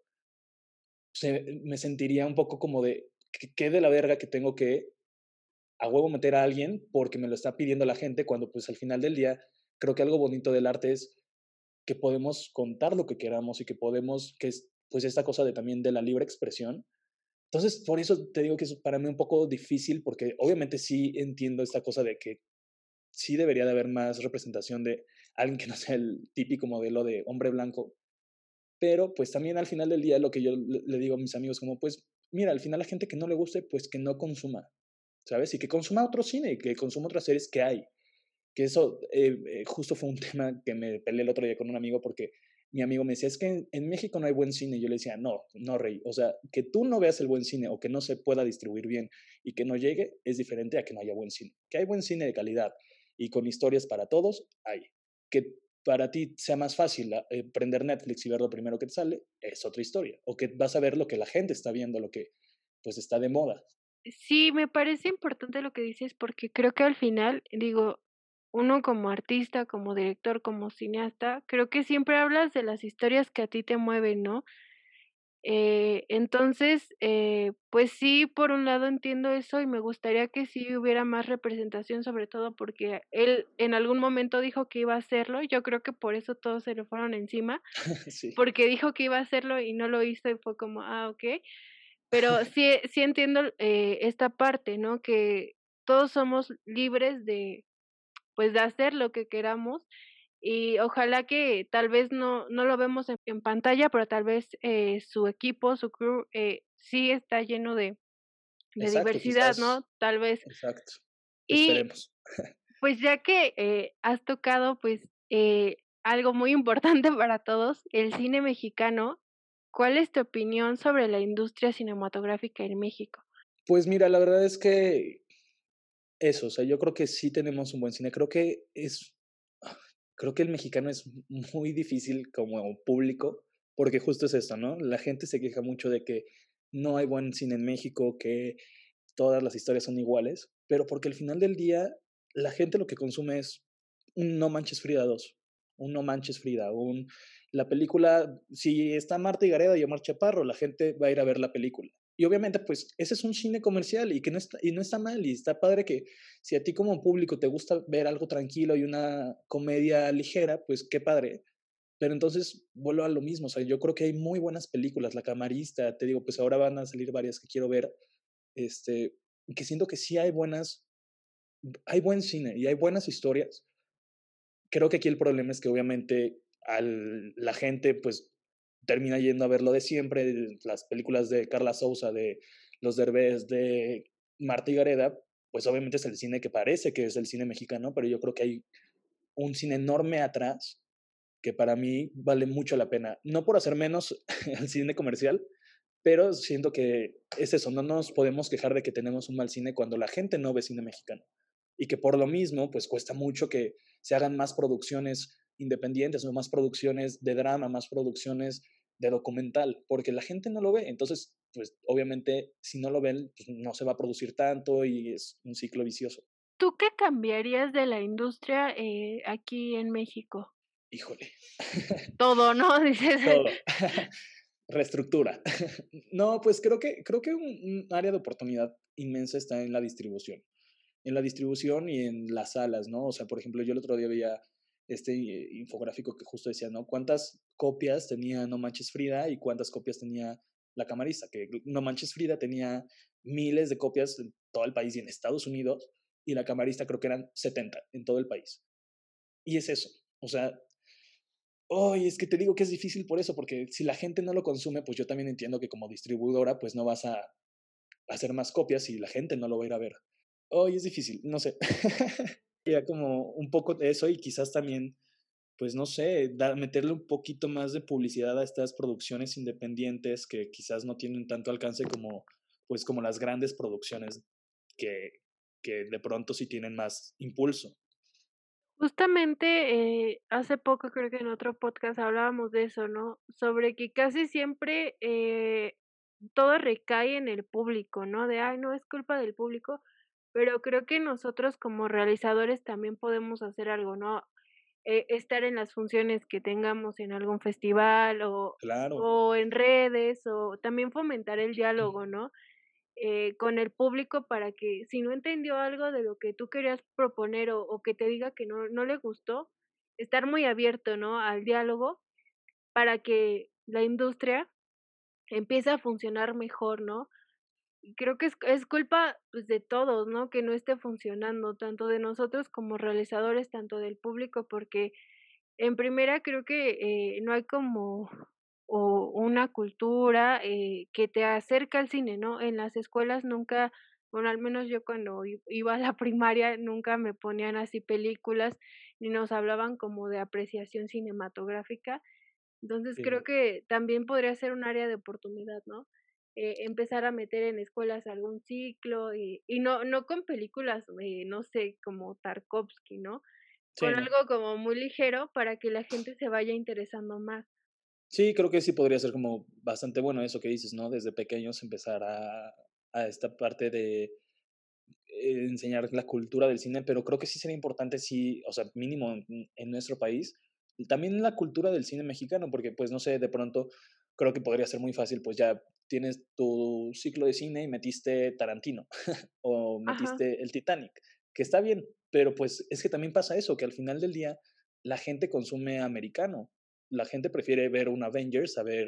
se, me sentiría un poco como de, ¿qué de la verga que tengo que a huevo meter a alguien porque me lo está pidiendo la gente cuando pues al final del día creo que algo bonito del arte es que podemos contar lo que queramos y que podemos, que es pues esta cosa de también de la libre expresión. Entonces, por eso te digo que es para mí un poco difícil, porque obviamente sí entiendo esta cosa de que sí debería de haber más representación de alguien que no sea el típico modelo de hombre blanco, pero pues también al final del día lo que yo le, le digo a mis amigos como pues mira, al final la gente que no le guste pues que no consuma, ¿sabes? Y que consuma otro cine, que consuma otras series que hay. Que eso eh, eh, justo fue un tema que me peleé el otro día con un amigo porque mi amigo me decía, es que en, en México no hay buen cine. Y yo le decía, no, no, Rey. O sea, que tú no veas el buen cine o que no se pueda distribuir bien y que no llegue es diferente a que no haya buen cine. Que hay buen cine de calidad y con historias para todos, hay. Que para ti sea más fácil eh, prender Netflix y ver lo primero que te sale, es otra historia. O que vas a ver lo que la gente está viendo, lo que pues está de moda. Sí, me parece importante lo que dices, porque creo que al final, digo, uno como artista, como director, como cineasta, creo que siempre hablas de las historias que a ti te mueven, ¿no? Eh, entonces, eh, pues sí, por un lado entiendo eso y me gustaría que sí hubiera más representación, sobre todo porque él en algún momento dijo que iba a hacerlo. Yo creo que por eso todos se le fueron encima, Sí. porque dijo que iba a hacerlo y no lo hizo y fue como, ah, okey. Pero sí sí entiendo, eh, esta parte, ¿no? Que todos somos libres de, pues, de hacer lo que queramos y ojalá que tal vez no no lo vemos en en pantalla, pero tal vez, eh, su equipo, su crew, eh, sí está lleno de de Exacto, diversidad, quizás, ¿no? Tal vez. exacto. Y, Esperemos. pues, ya que, eh, has tocado, pues, eh, algo muy importante para todos, el cine mexicano, ¿cuál es tu opinión sobre la industria cinematográfica en México? Pues mira, la verdad es que eso, o sea, yo creo que sí tenemos un buen cine. Creo que es, ah, creo que el mexicano es muy difícil como público, porque justo es esto, ¿no? La gente se queja mucho de que no hay buen cine en México, que todas las historias son iguales, pero porque al final del día la gente lo que consume es un No Manches Frida dos, un No Manches Frida, un la película, si está Marta y Gareda y Omar Chaparro, la gente va a ir a ver la película. Y obviamente, pues, ese es un cine comercial y que no está, y no está mal, y está padre que si a ti como público te gusta ver algo tranquilo y una comedia ligera, pues qué padre. Pero entonces vuelvo a lo mismo, o sea, yo creo que hay muy buenas películas, La Camarista, te digo, pues ahora van a salir varias que quiero ver, este, que siento que sí hay buenas, hay buen cine y hay buenas historias. Creo que aquí el problema es que obviamente al, la gente pues termina yendo a ver lo de siempre, las películas de Carla Souza, de Los Derbez, de Marta y Gareda, pues obviamente es el cine que parece que es el cine mexicano, pero yo creo que hay un cine enorme atrás que para mí vale mucho la pena. No por hacer menos al cine comercial, pero siento que es eso, no nos podemos quejar de que tenemos un mal cine cuando la gente no ve cine mexicano. Y que por lo mismo, pues cuesta mucho que se hagan más producciones independientes, no más producciones de drama, más producciones de documental, porque la gente no lo ve. Entonces, pues obviamente, si no lo ven, pues no se va a producir tanto y es un ciclo vicioso. ¿Tú qué cambiarías de la industria, eh, aquí en México? Híjole. Todo, ¿no? Dices. Todo. Reestructura. No, pues creo que, creo que un, un área de oportunidad inmensa está en la distribución. En la distribución y en las salas, ¿no? O sea, por ejemplo, yo el otro día veía este eh, infográfico que justo decía, ¿no? ¿Cuántas copias tenía No Manches Frida y cuántas copias tenía La Camarista? Que No Manches Frida tenía miles de copias en todo el país y en Estados Unidos, y La Camarista creo que eran setenta en todo el país. Y es eso. O sea, Oye, es que te digo que es difícil por eso, porque si la gente no lo consume, pues yo también entiendo que como distribuidora, pues no vas a hacer más copias y la gente no lo va a ir a ver. Oye, es difícil, no sé. Ya como un poco de eso y quizás también, pues no sé, dar, meterle un poquito más de publicidad a estas producciones independientes que quizás no tienen tanto alcance como, pues como las grandes producciones que, que de pronto sí tienen más impulso. Justamente, eh, hace poco creo que en otro podcast hablábamos de eso, ¿no? Sobre que casi siempre, eh, todo recae en el público, ¿no? De: "Ay, no, es culpa del público", pero creo que nosotros como realizadores también podemos hacer algo, ¿no? Eh, estar en las funciones que tengamos en algún festival o Claro. o en redes, o también fomentar el diálogo, ¿no? Eh, con el público para que si no entendió algo de lo que tú querías proponer o o que te diga que no no le gustó, estar muy abierto, ¿no?, al diálogo para que la industria empiece a funcionar mejor, ¿no? Y creo que es es culpa, pues, de todos, ¿no?, que no esté funcionando, tanto de nosotros como realizadores, tanto del público, porque en primera creo que, eh, no hay como o una cultura, eh, que te acerca al cine, ¿no? En las escuelas nunca, bueno, al menos yo cuando i iba a la primaria nunca me ponían así películas, ni nos hablaban como de apreciación cinematográfica. Entonces, creo Sí. que también podría ser un área de oportunidad, ¿no? Eh, empezar a meter en escuelas algún ciclo y y no no con películas, eh, no sé, como Tarkovsky, ¿no? Sí, Con no. algo como muy ligero para que la gente se vaya interesando más. Sí, creo que sí podría ser como bastante bueno eso que dices, ¿no? Desde pequeños empezar a a esta parte de, eh, enseñar la cultura del cine, pero creo que sí sería importante, sí, o sea, mínimo en en nuestro país, y también la cultura del cine mexicano, porque, pues, no sé, de pronto creo que podría ser muy fácil, pues, ya tienes tu ciclo de cine y metiste Tarantino, o Ajá. metiste el Titanic, que está bien, pero, pues, es que también pasa eso, que al final del día la gente consume americano. La gente prefiere ver un Avengers a ver,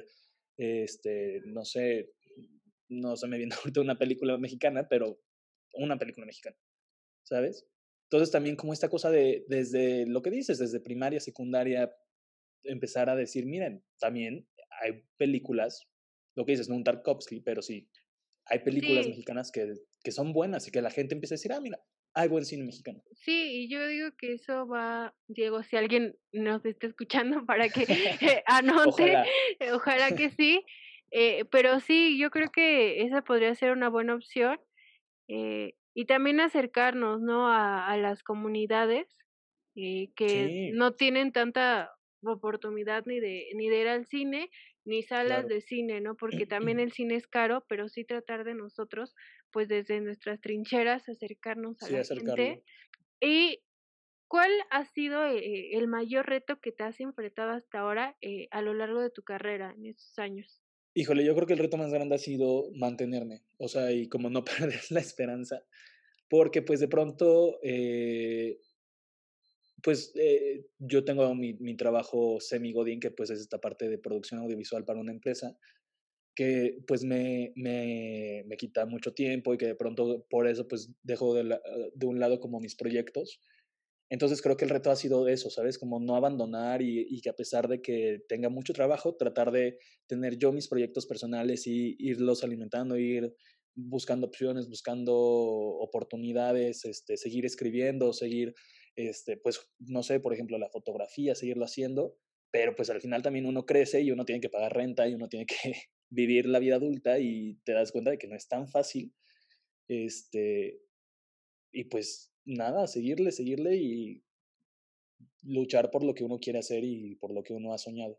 este, no sé, no se me viene ahorita una película mexicana, pero una película mexicana, ¿sabes? Entonces, también como esta cosa de desde lo que dices, desde primaria, secundaria, empezar a decir: "Miren, también hay películas", lo que dices, no un Tarkovsky, pero sí, hay películas Sí. mexicanas que que son buenas y que la gente empiece a decir: "Ah, mira, hay buen cine mexicano". Sí, y yo digo que eso va Diego, si alguien nos está escuchando para que, eh, anote, Ojalá. ojalá que sí, eh, pero sí, yo creo que esa podría ser una buena opción, eh, y también acercarnos, ¿no?, a a las comunidades, eh, que Sí. no tienen tanta oportunidad ni de ni de ir al cine, ni salas Claro. de cine, ¿no? Porque también el cine es caro, pero sí tratar de nosotros, pues, desde nuestras trincheras acercarnos a Sí, la acercarlo. gente. ¿Y cuál ha sido, eh, el mayor reto que te has enfrentado hasta ahora, eh, a lo largo de tu carrera en estos años? Híjole, yo creo que el reto más grande ha sido mantenerme, o sea, y como no perder la esperanza, porque, pues, de pronto, eh pues, eh, yo tengo mi mi trabajo semi-godín, que, pues, es esta parte de producción audiovisual para una empresa, que, pues, me me me quita mucho tiempo y que de pronto por eso, pues, dejo de la de un lado como mis proyectos. Entonces, creo que el reto ha sido eso, ¿sabes? Como no abandonar y y que a pesar de que tenga mucho trabajo, tratar de tener yo mis proyectos personales y irlos alimentando, ir buscando opciones, buscando oportunidades, este, seguir escribiendo, seguir, este, pues, no sé, por ejemplo, la fotografía, seguirlo haciendo, pero, pues, al final también uno crece y uno tiene que pagar renta y uno tiene que vivir la vida adulta y te das cuenta de que no es tan fácil, este, y pues nada, seguirle, seguirle y luchar por lo que uno quiere hacer y por lo que uno ha soñado.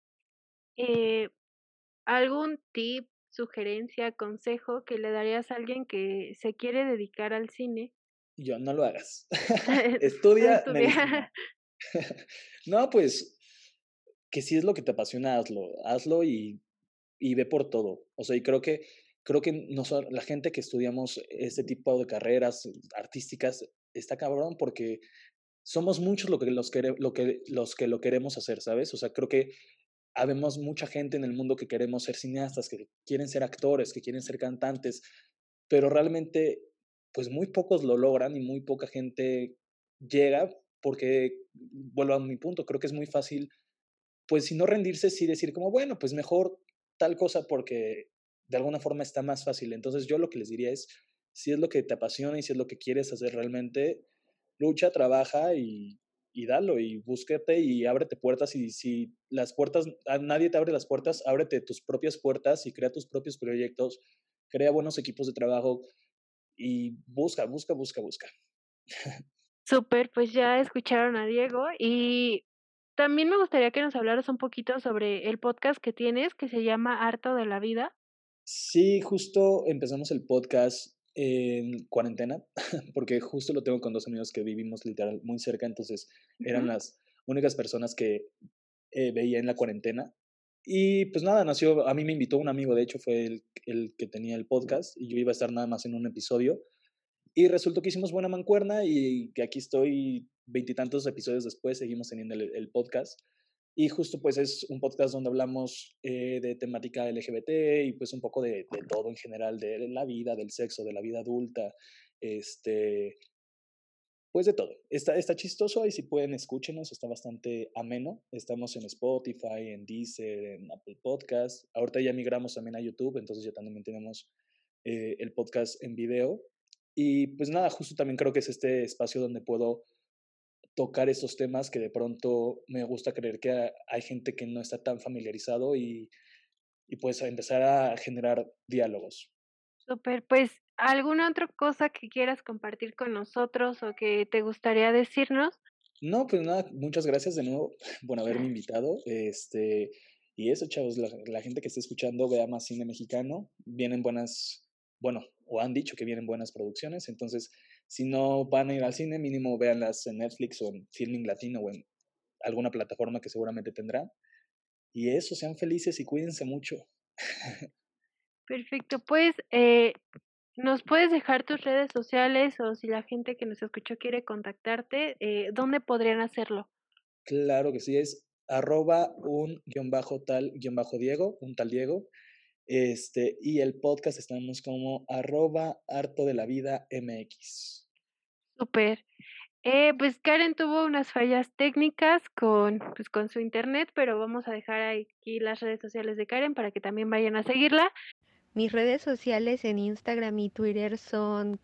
Eh, ¿algún tip, sugerencia, consejo que le darías a alguien que se quiere dedicar al cine? Yo: "No lo hagas, estudia medicina". Estudiar. No, pues, que si es lo que te apasiona, hazlo, hazlo y y ve por todo. O sea, y creo que creo que noso la gente que estudiamos este tipo de carreras artísticas está cabrón, porque somos muchos lo que los quere lo que los que lo queremos hacer, ¿sabes? O sea, creo que habemos mucha gente en el mundo que queremos ser cineastas, que quieren ser actores, que quieren ser cantantes, pero realmente, pues, muy pocos lo logran y muy poca gente llega, porque vuelvo a mi punto, creo que es muy fácil, pues, si no rendirse, sí decir como: "Bueno, pues, mejor tal cosa", porque de alguna forma está más fácil. Entonces, yo lo que les diría es, si es lo que te apasiona y si es lo que quieres hacer realmente, lucha, trabaja y y dalo, y búscate y ábrete puertas, y si las puertas a nadie te abre las puertas, ábrete tus propias puertas y crea tus propios proyectos, crea buenos equipos de trabajo y busca, busca, busca, busca. Súper, pues, ya escucharon a Diego, y también me gustaría que nos hablaras un poquito sobre el podcast que tienes, que se llama Harto de la vida. Sí, justo empezamos el podcast en cuarentena, porque justo lo tengo con dos amigos que vivimos literal muy cerca, entonces eran Ujú. las únicas personas que, eh, veía en la cuarentena. Y, pues, nada, nació a mí me invitó un amigo, de hecho, fue el el que tenía el podcast, y yo iba a estar nada más en un episodio. Y resultó que hicimos buena mancuerna y que aquí estoy veintitantos episodios después, seguimos teniendo el, el podcast. Y justo pues es un podcast donde hablamos eh, de temática L G B T y pues un poco de, de todo en general, de la vida, del sexo, de la vida adulta, este, pues de todo. Está, está chistoso y si pueden escúchenos, está bastante ameno. Estamos en Spotify, en Deezer, en Apple Podcast. Ahorita ya migramos también a YouTube, entonces ya también tenemos eh, el podcast en video. Y pues nada, justo también creo que es este espacio donde puedo tocar estos temas que de pronto me gusta creer que hay gente que no está tan familiarizado y, y pues a empezar a generar diálogos. Súper, pues, ¿alguna otra cosa que quieras compartir con nosotros o que te gustaría decirnos? No, pues nada, muchas gracias de nuevo por haberme Gracias. invitado. Este, y eso, chavos, la, la gente que esté escuchando vea más cine mexicano. Vienen buenas, bueno, o han dicho que vienen buenas producciones. Entonces, si no van a ir al cine, mínimo véanlas en Netflix o en Filming Latino o en alguna plataforma que seguramente tendrán. Y eso, sean felices y cuídense mucho. Perfecto, pues, eh, ¿nos puedes dejar tus redes sociales o si la gente que nos escuchó quiere contactarte, eh, dónde podrían hacerlo? Claro que sí, es arroba un guión bajo tal guión bajo Diego, un tal Diego. Este, y el podcast estamos como arroba harto de la vida M X. Súper. Eh, pues Karen tuvo unas fallas técnicas con, pues, con su internet, pero vamos a dejar aquí las redes sociales de Karen para que también vayan a seguirla. Mis redes sociales en Instagram y Twitter son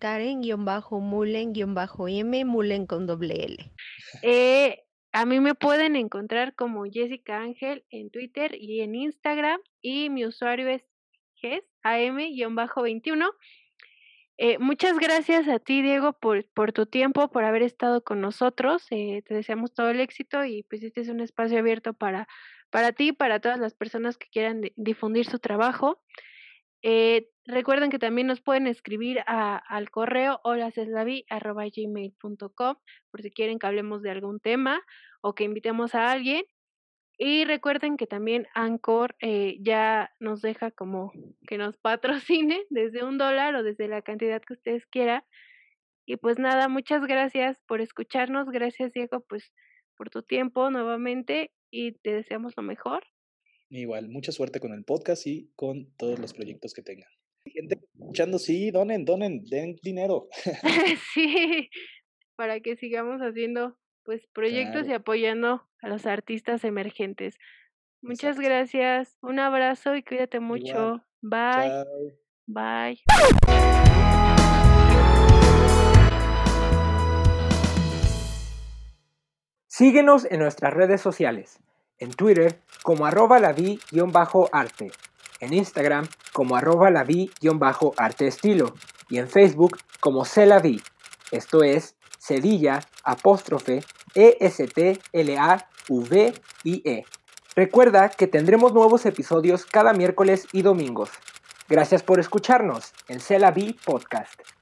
Karen-Mulen-M, Mulen con doble L. Eh, a mí me pueden encontrar como Jessica Ángel en Twitter y en Instagram y mi usuario es ges A M veintiuno. Eh, muchas gracias a ti, Diego, por, por tu tiempo, por haber estado con nosotros. Eh, te deseamos todo el éxito y pues este es un espacio abierto para, para ti y para todas las personas que quieran di- difundir su trabajo. Eh, recuerden que también nos pueden escribir a, al correo holaceslavi arroba gmail punto com por si quieren que hablemos de algún tema o que invitemos a alguien. Y recuerden que también Anchor eh, ya nos deja como que nos patrocine desde un dólar o desde la cantidad que ustedes quieran. Y pues nada, muchas gracias por escucharnos. Gracias, Diego, pues por tu tiempo nuevamente y te deseamos lo mejor. Igual, mucha suerte con el podcast y con todos los proyectos que tengan. Gente escuchando, sí, donen, donen, den dinero. Sí, para que sigamos haciendo pues proyectos y Claro, apoyando a los artistas emergentes. Muchas exacto. gracias. Un abrazo y cuídate Igual, mucho. Bye. chao. Bye. Síguenos en nuestras redes sociales, en Twitter como arroba lavi-arte, en Instagram como arroba lavi-arte estilo y en Facebook como celavi, esto es cedilla apóstrofe E S T L A V I E. Recuerda que tendremos nuevos episodios cada miércoles y domingos. Gracias por escucharnos en Celavi Podcast.